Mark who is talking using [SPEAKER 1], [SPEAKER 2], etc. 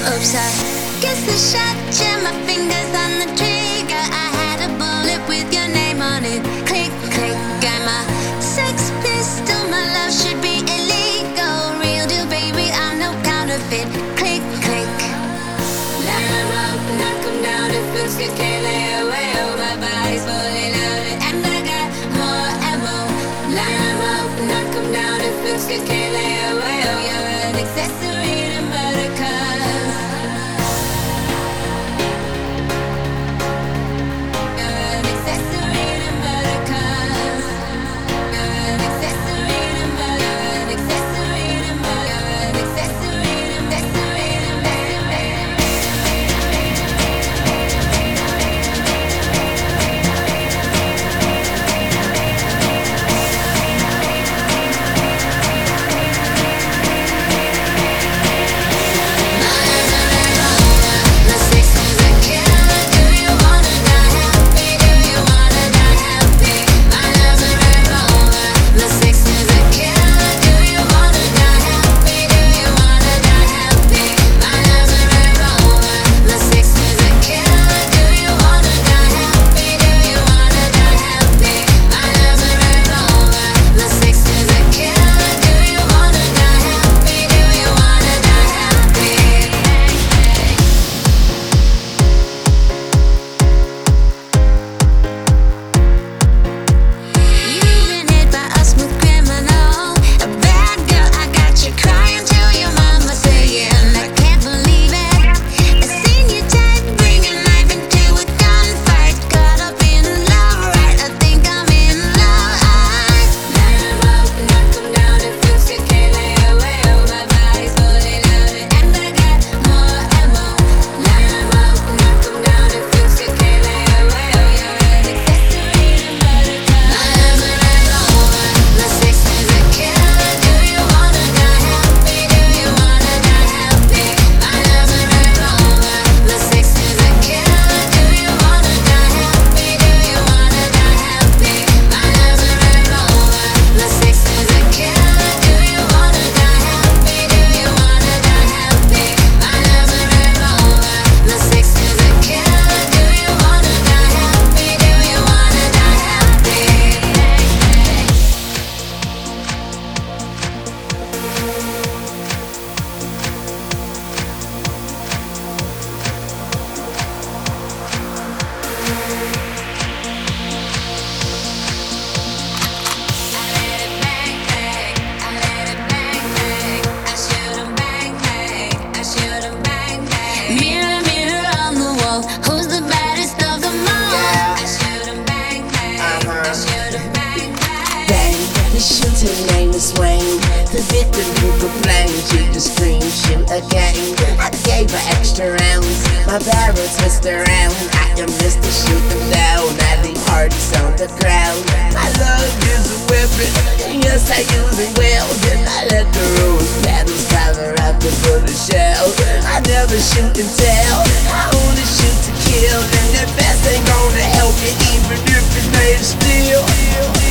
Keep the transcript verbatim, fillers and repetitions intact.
[SPEAKER 1] Oops, I guess I shot you. My fingers on the trigger. I had a bullet with your name on it. Click, click, got my sex pistol. My love should be illegal. Real deal, baby, I'm no counterfeit. Click, click. Line 'em up, knock 'em down. It feels good, can't lay away. Oh, my body's fully loaded, and I got more ammo. Line 'em up, knock 'em down. It feels good, can't lay away. Oh, you're an accessory to murder, 'cause you're an accessory to murder, 'cause you're an accessory to murder, an accessory to murder, an accessory to accessory to murder.
[SPEAKER 2] The shooter name is Wayne. The victim who complained, shoot the scream, shoot again. I gave her extra rounds, my barrel twist around. I am Mister Shoot them down, I leave hearts on the ground. My love is a weapon, yes I use it well. Then I let the rose petals cover up the bullet shell. I never shoot and tell, I only shoot to kill. And that best ain't gonna help you even if it's made of steel.